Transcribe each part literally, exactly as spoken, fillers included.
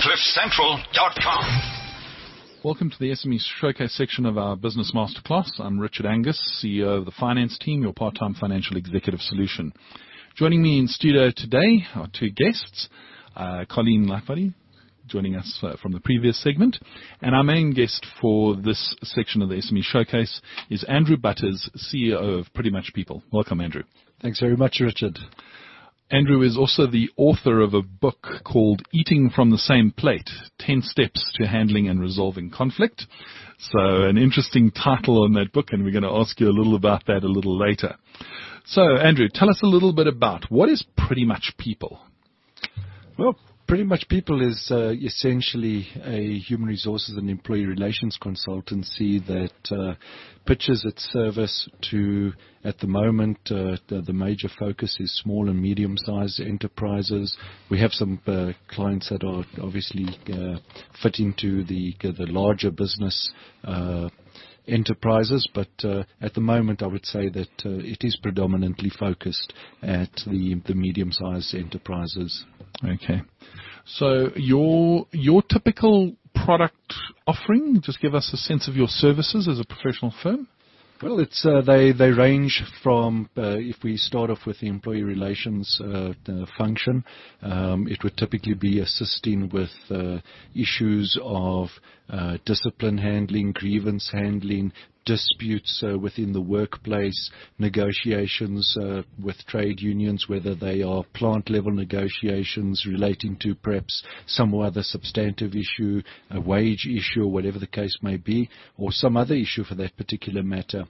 cliff central dot com. Welcome to the S M E Showcase section of our Business Masterclass. I'm Richard Angus, C E O of the Finance Team, your part-time financial executive solution. Joining me in studio today are two guests, uh, Colleen Lafferty, joining us uh, from the previous segment, and our main guest for this section of the S M E Showcase is Andrew Butters, C E O of Pretty Much People. Welcome, Andrew. Thanks very much, Richard. Andrew is also the author of a book called Eating from the Same Plate, ten Steps to Handling and Resolving Conflict. So an interesting title on that book, and we're going to ask you a little about that a little later. So, Andrew, tell us a little bit about what is Pretty Much People? Well, Pretty Much People is uh, essentially a human resources and employee relations consultancy that uh, pitches its service to, at the moment, uh, the, the major focus is small and medium-sized enterprises. We have some uh, clients that are obviously uh, fit into the, the larger business uh enterprises, but uh, at the moment I would say that uh, it is predominantly focused at the, the medium-sized enterprises. Okay. So your your typical product offering, just give us a sense of your services as a professional firm. Well, it's uh, they they range from uh, if we start off with the employee relations uh, uh, function, um, it would typically be assisting with uh, issues of uh, discipline handling, grievance handling, disputes uh, within the workplace, negotiations uh, with trade unions, whether they are plant-level negotiations relating to perhaps some other substantive issue, a wage issue, or whatever the case may be, or some other issue for that particular matter.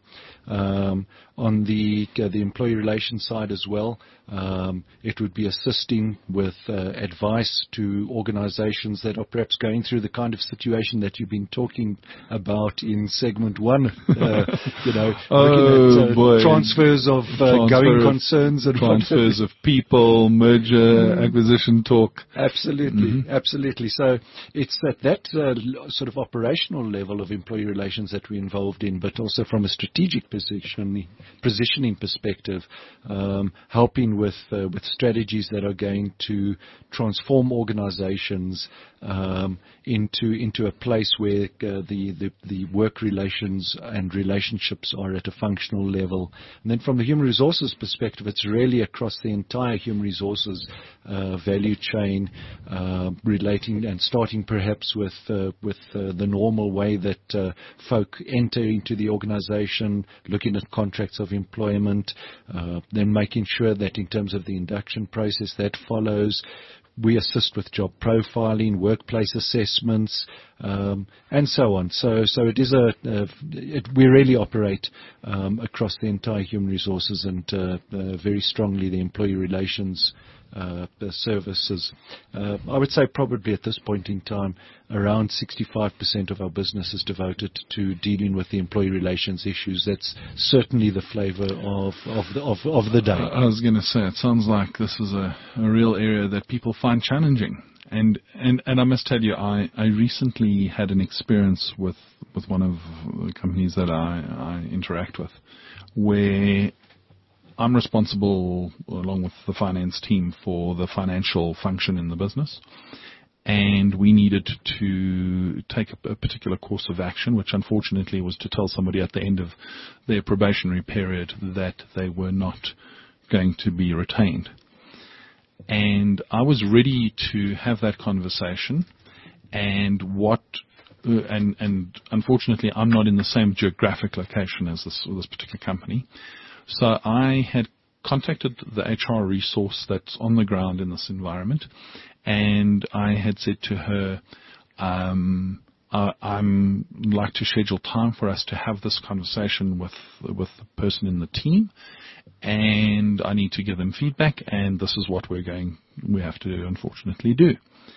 Um, on the uh, the employee relations side as well, um, it would be assisting with uh, advice to organizations that are perhaps going through the kind of situation that you've been talking about in segment one. Uh, you know, oh, looking at uh, boy. transfers of uh, Transfer going of, concerns and transfers of people, merger, mm. acquisition talk. Absolutely, mm-hmm. absolutely. So it's at that uh, sort of operational level of employee relations that we're involved in, but also from a strategic position, positioning perspective, um, helping with uh, with strategies that are going to transform organizations um, into into a place where uh, the, the the work relations and relationships are at a functional level. And then from the human resources perspective, it's really across the entire human resources uh, value chain, uh, relating and starting perhaps with uh, with uh, the normal way that uh, folk enter into the organization, looking at contracts of employment, uh, then making sure that in terms of the induction process that follows. We assist with job profiling, workplace assessments, um, and so on. So, so it is a, a it, we really operate um, across the entire human resources and uh, uh, very strongly the employee relations uh, services. Uh, I would say probably at this point in time, around sixty-five percent of our business is devoted to dealing with the employee relations issues. That's certainly the flavor of of the, of, of the day. I was going to say, it sounds like this is a, a real area that people find challenging. And, and, and I must tell you, I, I recently had an experience with, with one of the companies that I, I interact with, where I'm responsible, along with the finance team, for the financial function in the business. And we needed to take a, a particular course of action, which unfortunately was to tell somebody at the end of their probationary period that they were not going to be retained. And I was ready to have that conversation, and what, uh, and, and unfortunately I'm not in the same geographic location as this, this particular company. So I had contacted the H R resource that's on the ground in this environment, and I had said to her, um, uh, I'm like to schedule time for us to have this conversation with with the person in the team, and I need to give them feedback, and this is what we're going, we have to unfortunately do.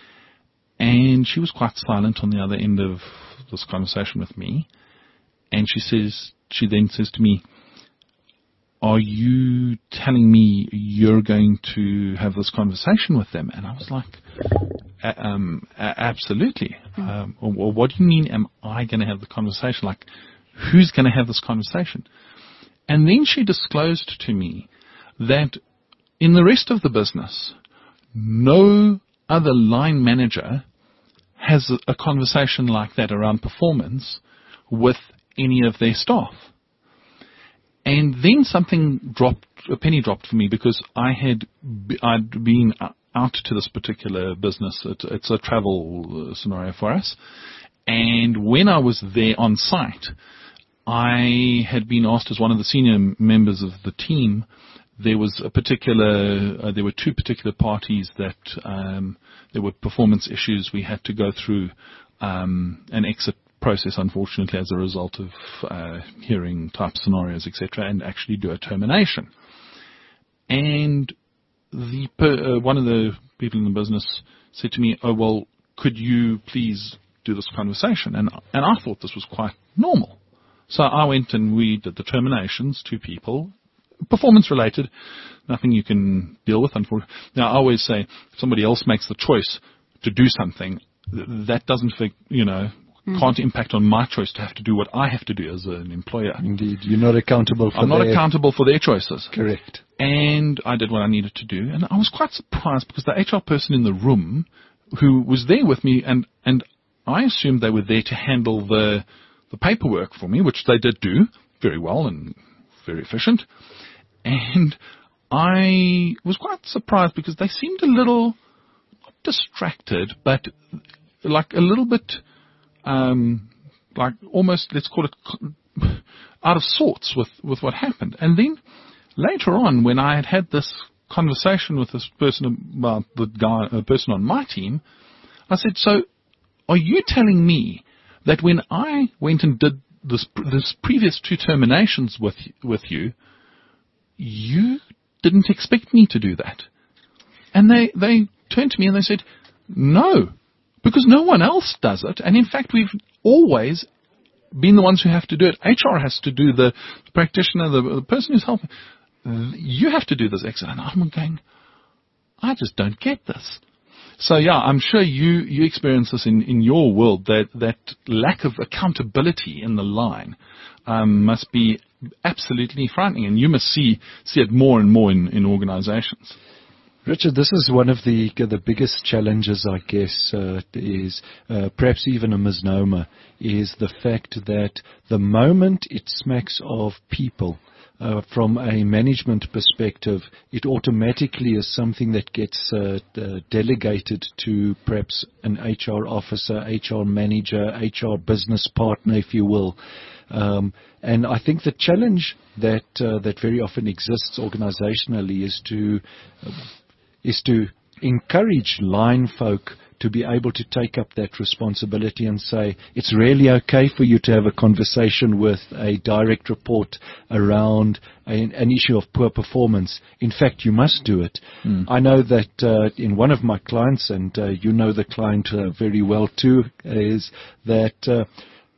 And she was quite silent on the other end of this conversation with me, and she says, she then says to me, are you telling me you're going to have this conversation with them? And I was like, um, absolutely. Um, or what do you mean, am I going to have the conversation? Like, who's going to have this conversation? And then she disclosed to me that in the rest of the business, no other line manager has a, a conversation like that around performance with any of their staff. And then something dropped, a penny dropped for me, because I had, I'd been out to this particular business. It, it's a travel scenario for us. And when I was there on site, I had been asked as one of the senior members of the team. There was a particular, uh, there were two particular parties that um, there were performance issues. We had to go through um, an exit process, unfortunately, as a result of uh, hearing type scenarios, et cetera, and actually do a termination. And the per, uh, one of the people in the business said to me, "Oh, well, could you please do this conversation?" And and I thought this was quite normal. So I went and we did the terminations, two people, performance related, nothing you can deal with, unfortunately. Now, I always say, if somebody else makes the choice to do something, that doesn't, you know, Mm. can't impact on my choice to have to do what I have to do as an employer. Indeed. You're not accountable for I'm not their... accountable for their choices. Correct. And I did what I needed to do. And I was quite surprised, because the H R person in the room who was there with me, and, and I assumed they were there to handle the, the paperwork for me, which they did do very well and very efficient. And I was quite surprised, because they seemed a little, not distracted, but like a little bit... Um, like almost, let's call it, out of sorts with, with what happened. And then later on, when I had had this conversation with this person, about the guy, a person on my team, I said, "So, are you telling me that when I went and did this, this previous two terminations with with you, you didn't expect me to do that?" And they they turned to me and they said, "No. Because no one else does it. And in fact, we've always been the ones who have to do it. H R has to do the practitioner, the, the person who's helping. You have to do this exit." And I'm going, I just don't get this. So yeah, I'm sure you, you experience this in, in your world, that, that lack of accountability in the line um, must be absolutely frightening. And you must see, see it more and more in, in organizations. Richard, this is one of the the biggest challenges, I guess, uh, is uh, perhaps even a misnomer, is the fact that the moment it smacks of people, uh, from a management perspective, it automatically is something that gets uh, uh, delegated to perhaps an H R officer, H R manager, H R business partner, if you will. Um, and I think the challenge that uh, that very often exists organizationally is to uh, is to encourage line folk to be able to take up that responsibility and say, it's really okay for you to have a conversation with a direct report around a, an issue of poor performance. In fact, you must do it. Mm. I know that uh, in one of my clients, and uh, you know the client uh, very well too, is that uh,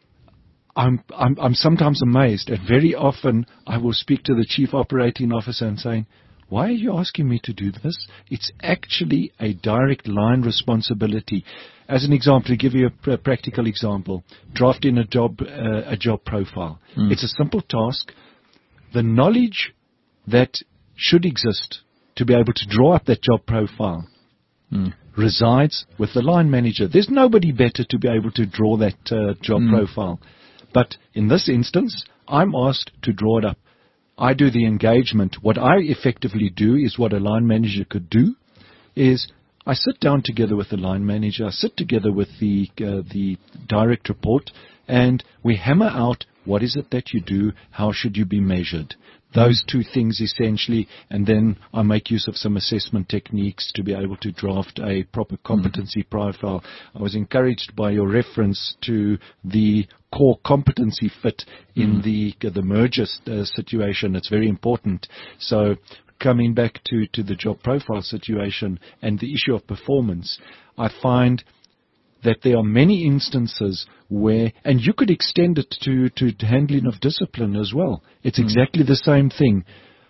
I'm, I'm, I'm sometimes amazed, and very often I will speak to the chief operating officer and saying, "Why are you asking me to do this? It's actually a direct line responsibility." As an example, to give you a pr- practical example, drafting a job uh, a job profile. Mm. It's a simple task. The knowledge that should exist to be able to draw up that job profile mm. resides with the line manager. There's nobody better to be able to draw that uh, job mm. profile. But in this instance, I'm asked to draw it up. I do the engagement. What I effectively do is what a line manager could do, is I sit down together with the line manager, I sit together with the uh, the direct report, and we hammer out what is it that you do, how should you be measured. Those two things essentially, and then I make use of some assessment techniques to be able to draft a proper competency mm-hmm. profile. I was encouraged by your reference to the core competency fit in mm-hmm. the the merger uh, situation. It's very important. So coming back to, to the job profile situation and the issue of performance, I find that there are many instances where, and you could extend it to, to handling of discipline as well. It's exactly mm. the same thing.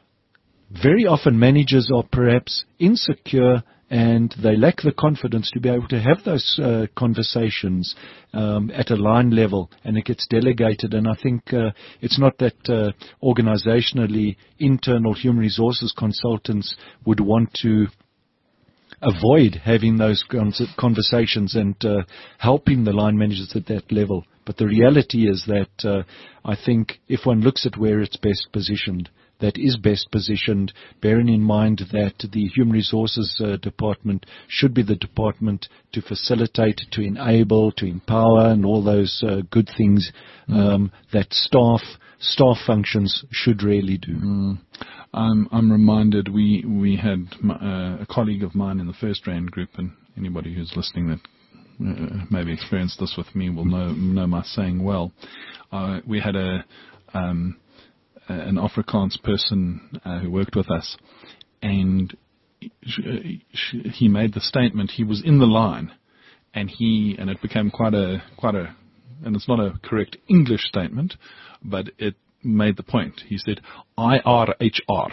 Very often managers are perhaps insecure and they lack the confidence to be able to have those uh, conversations um, at a line level, and it gets delegated. And I think uh, it's not that uh, organizationally internal human resources consultants would want to avoid having those conversations and uh, helping the line managers at that level. But the reality is that uh, I think if one looks at where it's best positioned, that is best positioned, bearing in mind that the Human Resources uh, Department should be the department to facilitate, to enable, to empower, and all those uh, good things um, that staff staff functions should really do. Mm. I'm, I'm reminded we we had my, uh, a colleague of mine in the First Rand group, and anybody who's listening that uh, maybe experienced this with me will know know my saying well. Uh, we had a um, an Afrikaans person uh, who worked with us, and he made the statement. He was in the line, and he and it became quite a quite a, and it's not a correct English statement, but it made the point. He said, I R H R.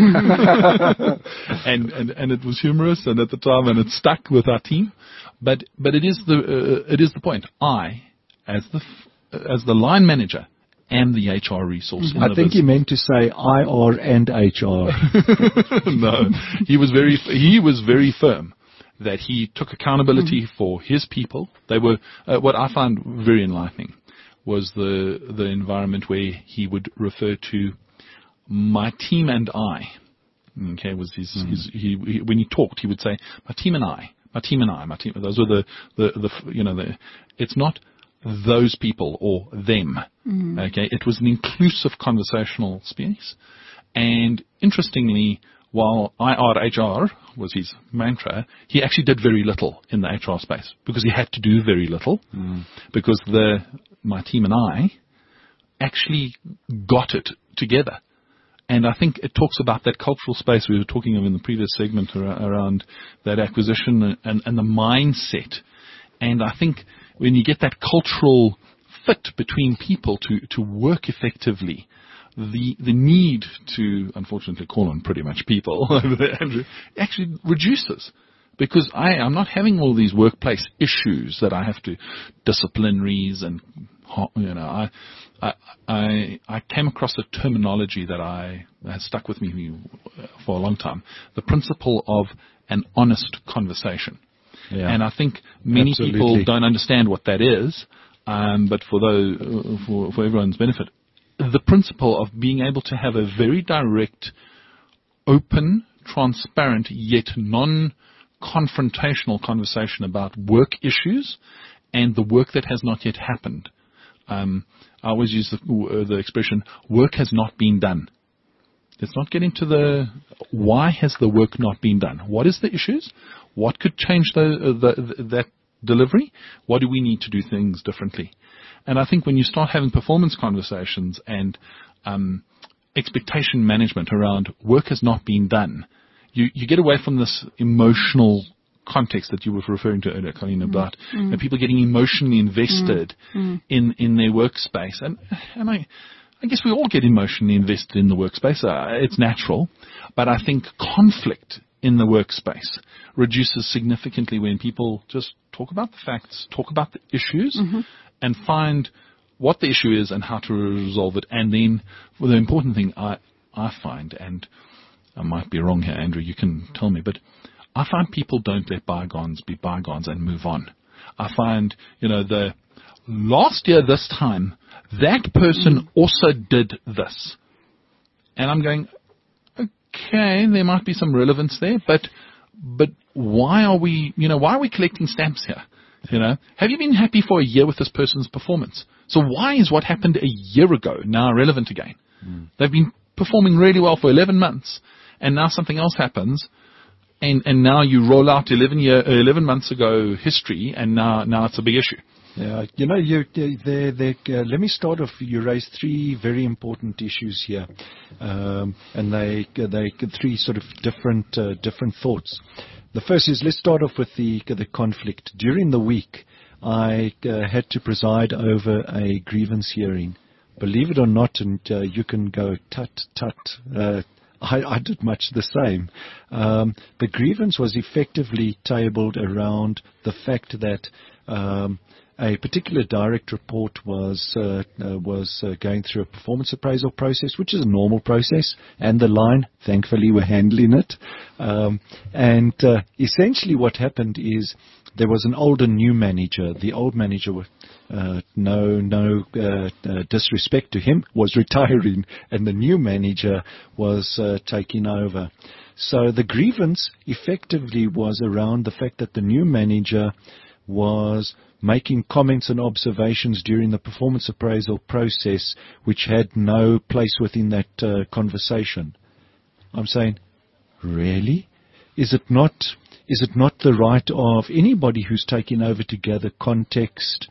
and, and and it was humorous, and at the time, and it stuck with our team. But but it is the uh, it is the point. I, as the as the line manager, am the H R resource. I think he meant to say I R and H R. No, he was very he was very firm that he took accountability mm-hmm. for his people. They were uh, what I found very enlightening was the the environment where he would refer to my team and I. Okay, was his, mm. his he, he when he talked he would say my team and I, my team and I, my team. Those were the the, the you know the. It's not those people or them. Mm. Okay, it was an inclusive conversational space, and interestingly, while I R H R was his mantra, he actually did very little in the H R space because he had to do very little mm. because the my team and I actually got it together. And I think it talks about that cultural space we were talking of in the previous segment around that acquisition and, and the mindset. And I think when you get that cultural fit between people to, to work effectively, the the need to, unfortunately, call on pretty much people over there, Andrew, actually reduces. Because I, I'm not having all these workplace issues that I have to, disciplinaries and, you know, I, I, I, I came across a terminology that I has stuck with me for a long time. The principle of an honest conversation. Yeah. And I think many Absolutely. people don't understand what that is, um, but for those, for, for everyone's benefit, the principle of being able to have a very direct, open, transparent, yet non confrontational conversation about work issues and the work that has not yet happened. Um, I always use the, uh, the expression, work has not been done. Let's not get into the why has the work not been done. What is the issues? What could change the, uh, the, the, that delivery? What do we need to do things differently? And I think when you start having performance conversations and um, expectation management around work has not been done, You, you get away from this emotional context that you were referring to earlier, Colleen, about mm. you know, people getting emotionally invested mm. in, in their workspace. And, and I, I guess we all get emotionally invested in the workspace. Uh, it's natural. But I think conflict in the workspace reduces significantly when people just talk about the facts, talk about the issues, mm-hmm. and find what the issue is and how to resolve it. And then well, the important thing I, I find, and I might be wrong here, Andrew, you can tell me, but I find people don't let bygones be bygones and move on. I find, you know, the last year this time, that person also did this. And I'm going, okay, there might be some relevance there, but but why are we, you know, why are we collecting stamps here? You know, have you been happy for a year with this person's performance? So why is what happened a year ago now relevant again? Mm. They've been performing really well for eleven months. And now something else happens, and, and now you roll out eleven year, eleven months ago history, and now now it's a big issue. Yeah, you know, you, they, they, uh, let me start off. You raised three very important issues here, um, and they they three sort of different uh, different thoughts. The first is, let's start off with the the conflict. During the week, I uh, had to preside over a grievance hearing. Believe it or not, and uh, you can go tut tut. Uh, I, I did much the same. Um, the grievance was effectively tabled around the fact that um, a particular direct report was uh, uh, was uh, going through a performance appraisal process, which is a normal process, and the line, thankfully, we're handling it. Um, and uh, essentially what happened is there was an old and new manager. The old manager, uh, no no uh, uh, disrespect to him, was retiring, and the new manager was uh, taking over. So the grievance effectively was around the fact that the new manager was making comments and observations during the performance appraisal process which had no place within that uh, conversation. I'm saying, really? Is it not, is it not the right of anybody who's taking over to gather context,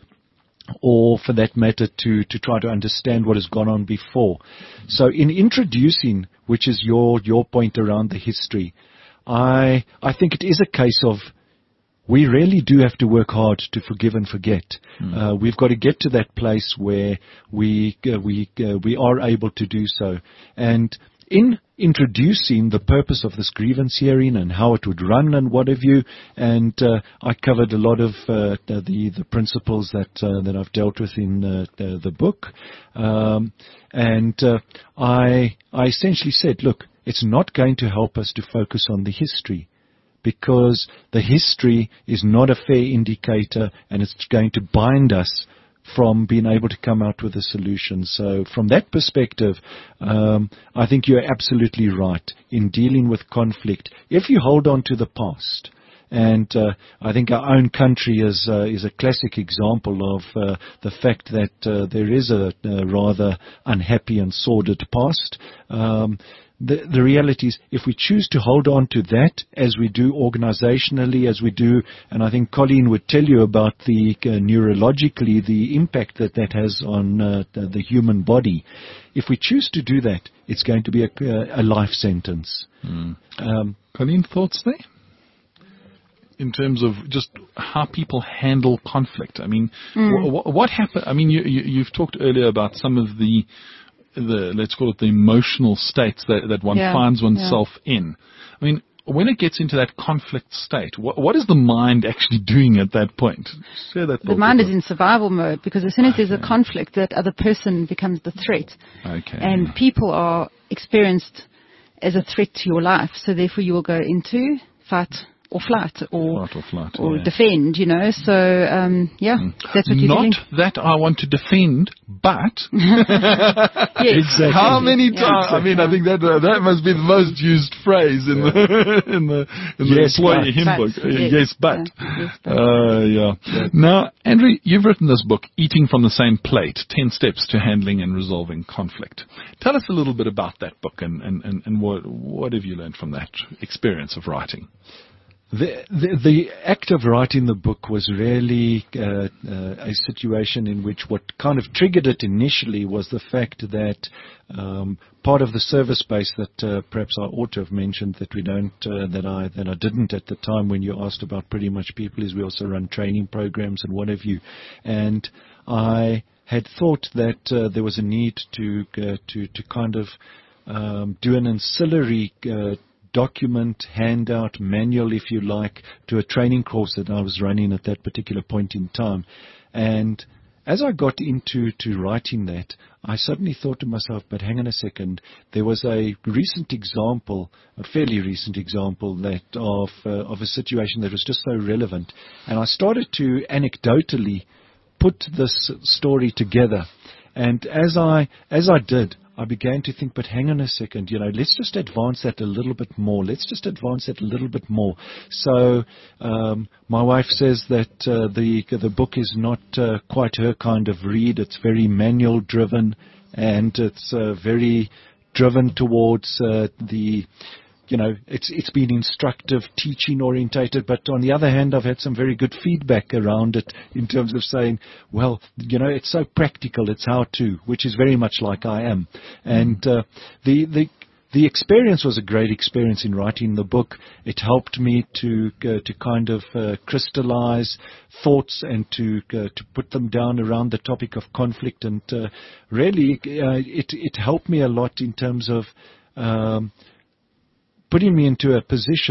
or for that matter to, to try to understand what has gone on before? So in introducing, which is your, your point around the history, I, I think it is a case of we really do have to work hard to forgive and forget. Mm. Uh, we've got to get to that place where we uh, we uh, we are able to do so. And in introducing the purpose of this grievance hearing and how it would run and what have you, and uh, I covered a lot of uh, the the principles that uh, that I've dealt with in uh, the, the book, um, and uh, I I essentially said, look, it's not going to help us to focus on the history, because the history is not a fair indicator, and it's going to bind us from being able to come out with a solution. So from that perspective, um, I think you're absolutely right in dealing with conflict. If you hold on to the past, and uh, I think our own country is uh, is a classic example of uh, the fact that uh, there is a, a rather unhappy and sordid past. Um, The, the reality is, if we choose to hold on to that, as we do organizationally, as we do, and I think Colleen would tell you about the uh, neurologically, the impact that that has on uh, the, the human body. If we choose to do that, it's going to be a, a life sentence. Mm. Um, Colleen, thoughts there? In terms of just how people handle conflict. I mean, Mm. wh- wh- what happened? I mean, you, you, you've talked earlier about some of the the, let's call it the emotional states that, that one Yeah, finds oneself yeah. in. I mean, when it gets into that conflict state, what, what is the mind actually doing at that point? Share that The thought mind with is in survival mode, because as soon as there's a conflict, that other person becomes the threat. us. Okay. And people are experienced as a threat to your life. So therefore you will go into fight or flight or Flight or flight, or yeah. defend, you know. So, um, yeah, that's what you're Not doing. that I want to defend, but Yes. Exactly. how many Yeah. times? I mean, I think that uh, that must be the most used phrase in the in the in the Yes, employee but. handbook. But, Uh, yes. yes, but. Yeah, yes, but. Uh, yeah. Now, Andrew, you've written this book, Eating from the Same Plate, ten Steps to Handling and Resolving Conflict. Tell us a little bit about that book, and, and, and, and what, what have you learned from that experience of writing? The, the, the act of writing the book was really uh, uh, a situation in which what kind of triggered it initially was the fact that um, part of the service base that uh, perhaps I ought to have mentioned that we don't, uh, that I that I didn't at the time when you asked about Pretty Much People, is we also run training programs and what have you, and I had thought that uh, there was a need to uh, to to kind of um, do an ancillary Uh, document, handout, manual, if you like, to a training course that I was running at that particular point in time. And as I got into to writing that, I suddenly thought to myself, but hang on a second, there was a recent example, a fairly recent example that of uh, of a situation that was just so relevant. And I started to anecdotally put this story together. And as I as I did, I began to think, but hang on a second, you know, let's just advance that a little bit more. Let's just advance that a little bit more. So um, my wife says that uh, the the book is not uh, quite her kind of read. It's very manual driven, and it's uh, very driven towards uh, the you know, it's it's been instructive, teaching orientated, but on the other hand, I've had some very good feedback around it in terms of saying, well, you know, it's so practical, it's how to, which is very much like I am. And uh, the the the experience was a great experience in writing the book. It helped me to uh, to kind of uh, crystallize thoughts and to uh, to put them down around the topic of conflict. And uh, really, uh, it it helped me a lot in terms of Um, putting me into a position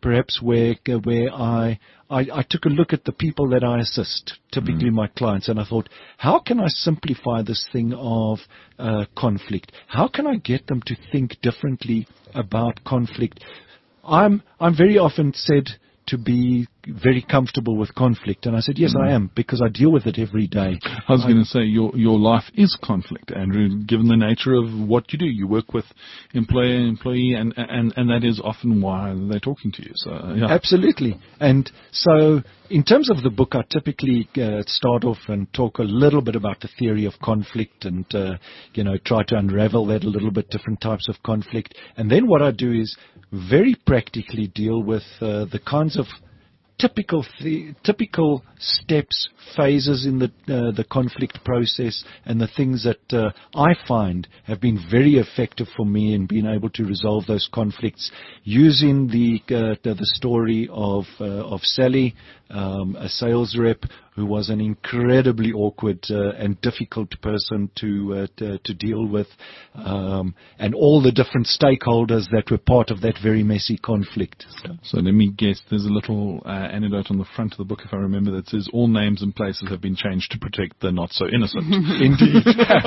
perhaps where where I, I I took a look at the people that I assist, typically mm. my clients, and I thought, how can I simplify this thing of uh, conflict? How can I get them to think differently about conflict? I'm I'm very often said to be very comfortable with conflict, and I said, yes, mm. I am, because I deal with it every day. I was going to say, your your life is conflict, Andrew, given the nature of what you do. You work with employer, employee, and and, and that is often why they're talking to you. So, yeah. Absolutely. And so in terms of the book, I typically uh, start off and talk a little bit about the theory of conflict and, uh, you know, try to unravel that a little bit, different types of conflict. And then what I do is very practically deal with uh, the kinds of typical th- typical steps, phases in the uh, the conflict process, and the things that uh, I find have been very effective for me in being able to resolve those conflicts, using the uh, the, the story of uh, of Sally, um, a sales rep who was an incredibly awkward uh, and difficult person to, uh, to to deal with, um, and all the different stakeholders that were part of that very messy conflict. So, so let me guess, there's a little uh, anecdote on the front of the book, if I remember, that says all names and places have been changed to protect the not so innocent. Indeed.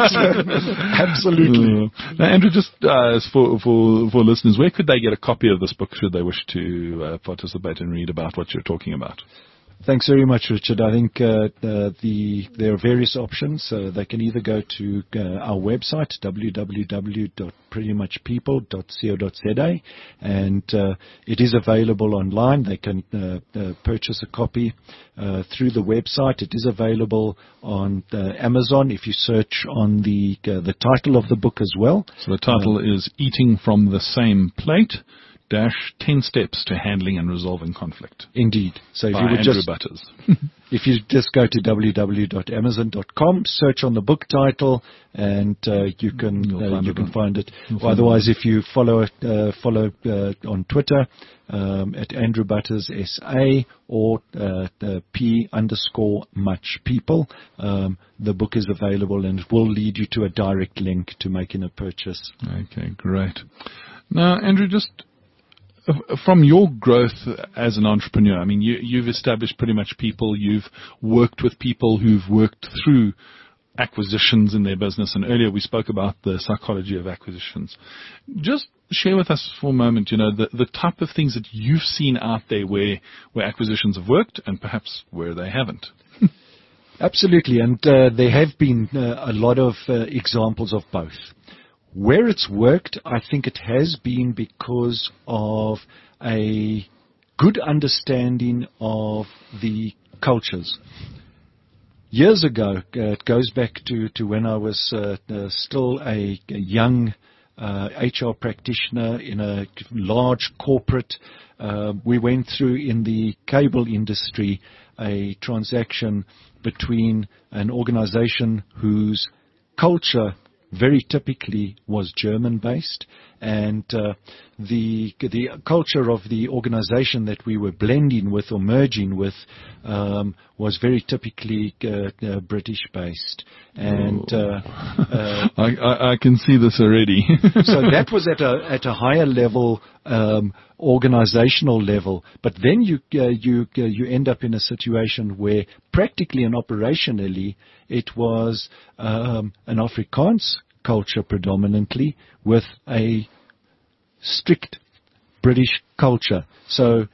Absolutely. Uh, now, Andrew, just uh, for, for, for listeners, where could they get a copy of this book should they wish to uh, participate and read about what you're talking about? Thanks very much, Richard. I think uh, the, the there are various options. Uh, they can either go to uh, our website, w w w dot pretty much people dot co dot z a, and uh, it is available online. They can uh, uh, purchase a copy uh, through the website. It is available on uh, Amazon if you search on the uh, the title of the book as well. So the title um, is Eating from the Same Plate, dash ten steps to handling and resolving conflict. Indeed. So if by you would Andrew just Butters. if you just go to w w w dot amazon dot com, search on the book title, and uh, you can uh, you can find it. Or otherwise, if you follow uh, follow uh, on Twitter um, at Andrew Butters S A or uh, uh, P underscore much people, um, the book is available and it will lead you to a direct link to making a purchase. Okay, great. Now, Andrew, just from your growth as an entrepreneur, I mean, you, you've established pretty much people, you've worked with people who've worked through acquisitions in their business, and earlier we spoke about the psychology of acquisitions. Just share with us for a moment, you know, the, the type of things that you've seen out there where, where acquisitions have worked and perhaps where they haven't. Absolutely, and uh, there have been uh, a lot of uh, examples of both. Where it's worked, I think it has been because of a good understanding of the cultures. Years ago, uh, it goes back to, to when I was uh, uh, still a, a young uh, H R practitioner in a large corporate. Uh, we went through in the cable industry a transaction between an organization whose culture very typically was German-based, and uh, the the culture of the organization that we were blending with or merging with um, was very typically uh, uh, British-based. And uh, uh, I, I, I can see this already. So that was at a at a higher level, um, organizational level. But then you uh, you uh, you end up in a situation where practically and operationally it was um, an Afrikaans culture predominantly with a strict British culture. So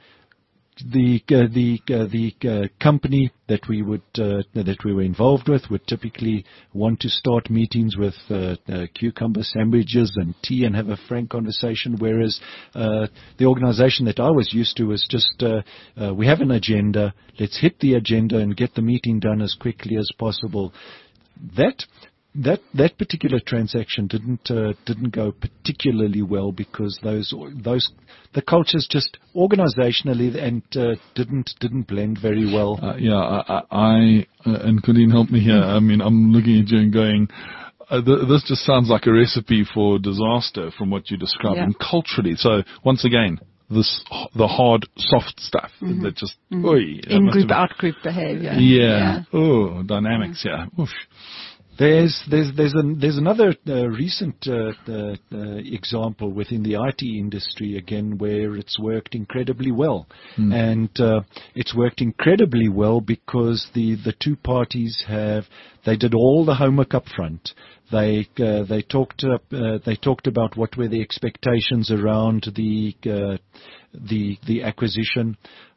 the uh, the uh, the uh, company that we would uh, that we were involved with would typically want to start meetings with uh, uh, cucumber sandwiches and tea and have a frank conversation, whereas uh, the organization that I was used to was just uh, uh, we have an agenda, let's hit the agenda and get the meeting done as quickly as possible. That That that particular transaction didn't uh, didn't go particularly well because those those the cultures just organizationally and uh, didn't didn't blend very well. Uh, yeah, I, I uh, and Colleen help me here. I mean, I'm looking at you and going, uh, th- this just sounds like a recipe for disaster from what you described, yeah. And culturally. So once again, this the hard, soft stuff mm-hmm. that just mm-hmm. oy, in group out group behavior. Yeah. yeah. Oh, dynamics. Yeah. Oof. There's there's there's an, there's another uh, recent uh, uh, uh, example within the I T industry again where it's worked incredibly well, mm. and uh, it's worked incredibly well because the the two parties have they did all the homework up front. They uh, they talked uh, uh, they talked about what were the expectations around the uh, the the acquisition.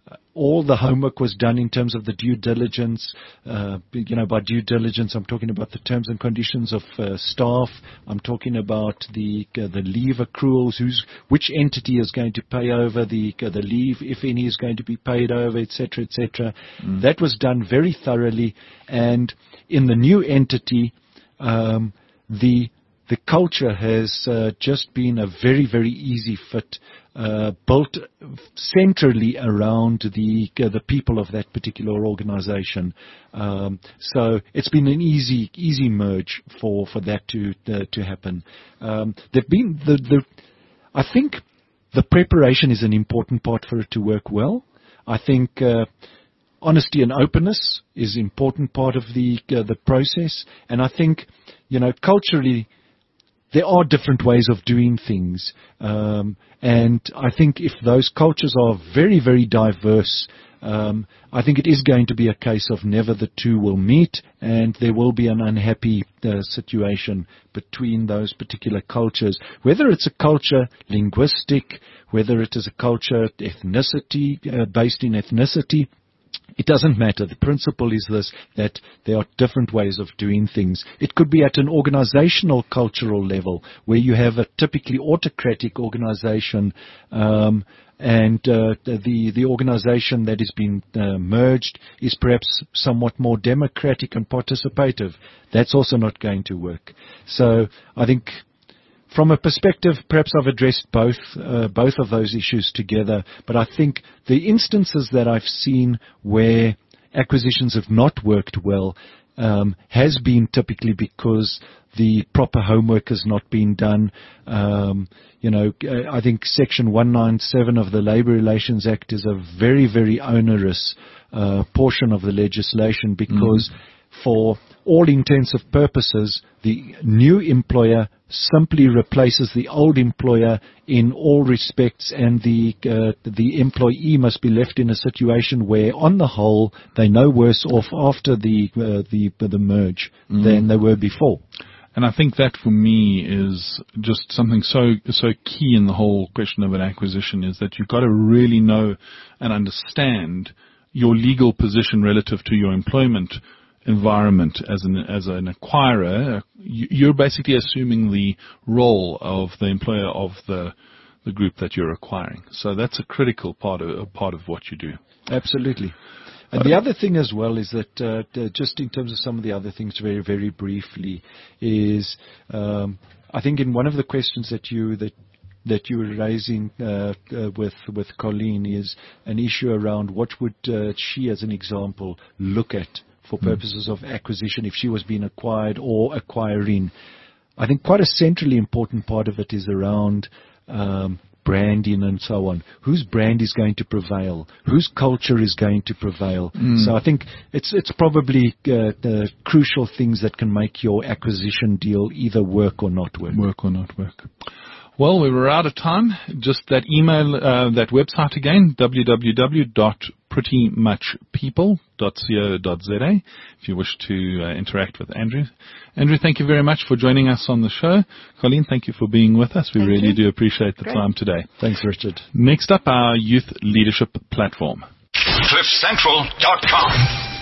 All the homework was done in terms of the due diligence. Uh, you know, by due diligence, I'm talking about the terms and conditions of uh, staff. I'm talking about the uh, the leave accruals, who's which entity is going to pay over the uh, the leave, if any is going to be paid over, et cetera, et cetera. Mm. That was done very thoroughly, and in the new entity, um, the the culture has uh, just been a very, very easy fit. Uh, built centrally around the uh, the people of that particular organization. Um, so it's been an easy easy merge for, for that to uh, to happen. Um, there've been the, the I think the preparation is an important part for it to work well. I think uh, honesty and openness is an important part of the uh, the process, and I think you know culturally, there are different ways of doing things. Um, and I think if those cultures are very, very diverse, um, I think it is going to be a case of never the two will meet, and there will be an unhappy uh, situation between those particular cultures. Whether it's a culture linguistic, whether it is a culture ethnicity, uh, based in ethnicity, it doesn't matter. The principle is this, that there are different ways of doing things. It could be at an organizational, cultural level, where you have a typically autocratic organization, um, and uh, the the organization that is being uh, merged is perhaps somewhat more democratic and participative. That's also not going to work. So I think, from a perspective, perhaps I've addressed both uh, both of those issues together, but I think the instances that I've seen where acquisitions have not worked well um, has been typically because the proper homework has not been done. Um, you know, I think Section one ninety-seven of the Labour Relations Act is a very, very onerous uh, portion of the legislation because mm. for all intents and purposes, the new employer simply replaces the old employer in all respects, and the uh, the employee must be left in a situation where, on the whole, they're no worse off after the uh, the the merge mm. than they were before. And I think that for me is just something so so key in the whole question of an acquisition, is that you've got to really know and understand your legal position relative to your employment environment. As an as an acquirer, you're basically assuming the role of the employer of the the group that you're acquiring. So that's a critical part of a part of what you do. Absolutely. And the other thing as well is that uh, just in terms of some of the other things, very very briefly, is um, I think in one of the questions that you that that you were raising uh, uh, with with Colleen is an issue around what would uh, she, as an example, look at for purposes of acquisition if she was being acquired or acquiring. I think quite a centrally important part of it is around um, branding and so on. Whose brand is going to prevail? Whose culture is going to prevail? Mm. So I think it's it's probably uh, the crucial things that can make your acquisition deal either work or not work. Work or not work. Well, we were out of time. Just that email, uh, that website again, w w w dot pretty much people dot co dot z a, if you wish to uh, interact with Andrew. Andrew, thank you very much for joining us on the show. Colleen, thank you for being with us. We thank really you. do appreciate the Great. time today. Thanks, Richard. Next up, our youth leadership platform. cliff central dot com